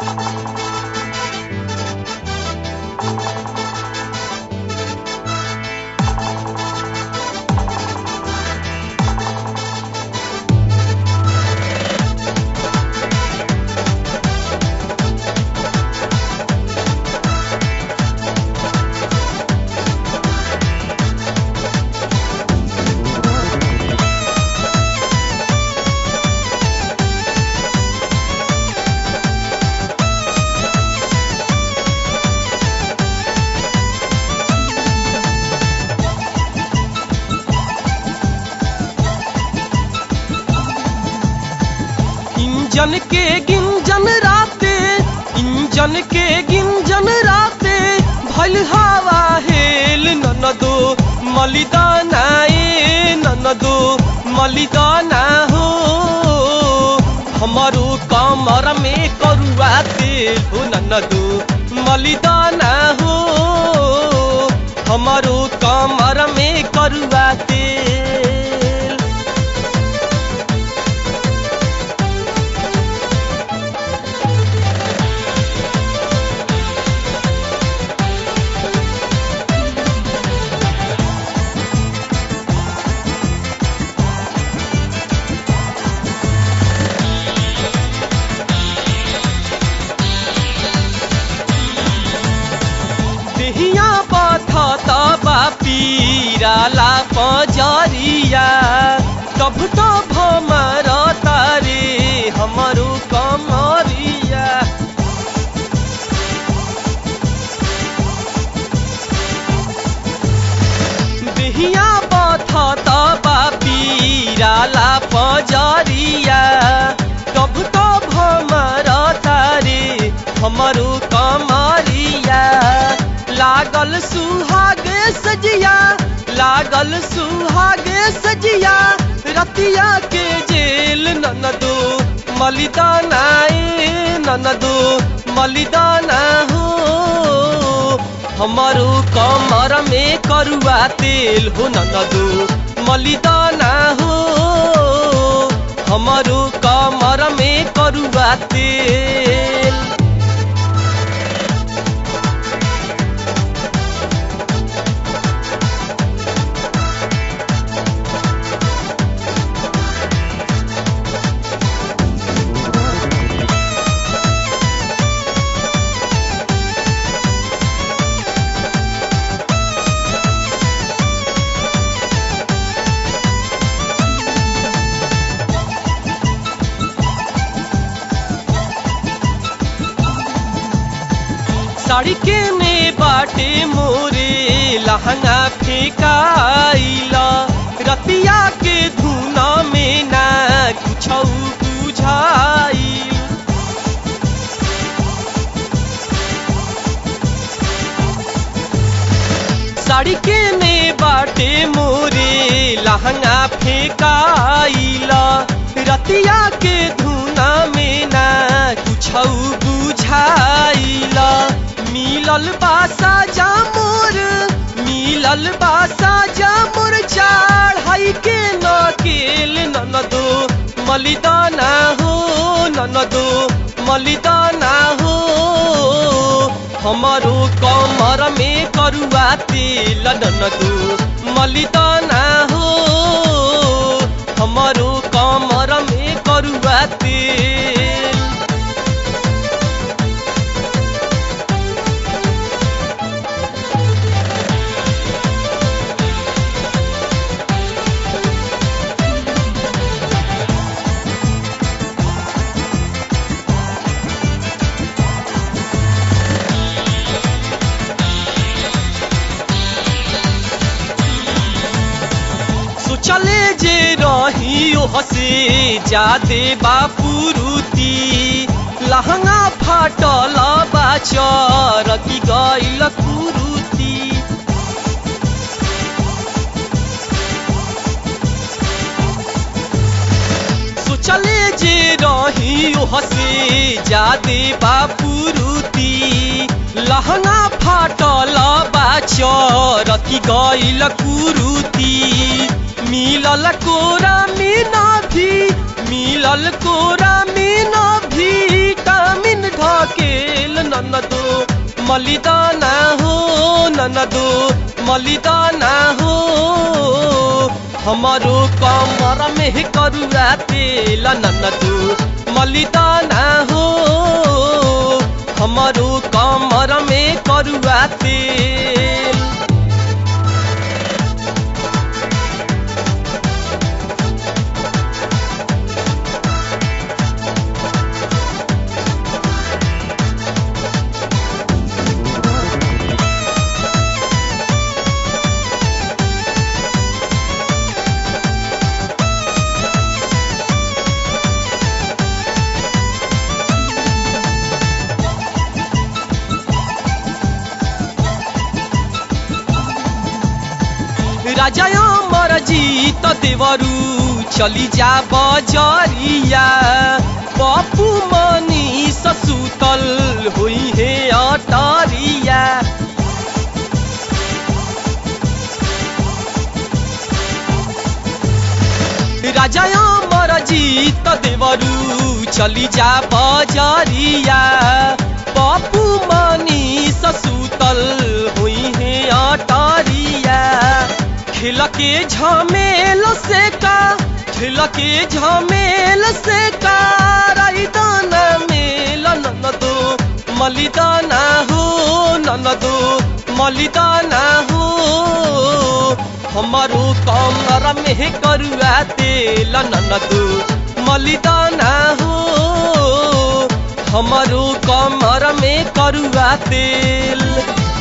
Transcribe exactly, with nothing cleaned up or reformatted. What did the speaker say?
Engine के गिंजन राते engine के गिंजन राते भल हवा हेल ननदो मलिदाना ए ननदो मलिदाना हो हमारो कमर में करुआ तेल हो ननदो मलिदाना हो हमारो कमर में करुआ तेल। देहिया पथता पीराला पजरिया तब तो भमर तारे हमारो कमरिया। देहिया पथता पीराला पजरिया तब तो भमर तारे हमारो कमरिया। लागल सुहागे सजिया लागल सुहागे सजिया रतिया के जेल ननदो मलिदाना ए ननदो मलिदाना हो हमारो कमर में करुआ तेल हो ननदो मलिदाना हो हमारो कमर में करुआ तेल। साड़ी के ने बाटे मोरे लहंगा फेंकाइला रतिया के धुना में ना कुछ बुझाइल। साड़ी के ने बाटे मोरे लहंगा फेंकाइला रतिया के धुना में ना कुछ बुझाइला। मिलल बासा जामुर मिलल बासा जामुर चढ़ाई के नकेल ननदो मलिदाना हो ननदो मलिदाना हो हमारो कमर में करुआ तेल ननदो मलिदाना हो हमारो कमर में करुआ तेल। चले जे रही हसे जादे बापुरुती लहंगा फाटल बाचर की गइल कुरुती। सोचले जे रही हसे जादे बापुरुती लहंगा फाटल बाचर की गइल कुरुती। मिलल कोरा में भी मिलल कोरा में भी विटामिन ढके मलिदाना हो ननदो मलिदाना हो हमारो कमर में करुआ तेल ननदो मलिदाना हो हमारो कमर में करुआ तेल। राजा अमर जीत देवरू चली जा बजरिया पप्पू मनीष सुतल हुई है अटरिया। राजा अमर जीत देवरू चली जा बजरिया पप्पू मनीष सुतल हुई है अटरिया। खिल के झमेल से का खिल के झमेल से का राईदाना मेल ननदो मलिदाना हो ननदो मलिदाना हो हमारो कमर में करुआ तेल ननदो मलिदाना हो हमारो कमर में करुआ तेल।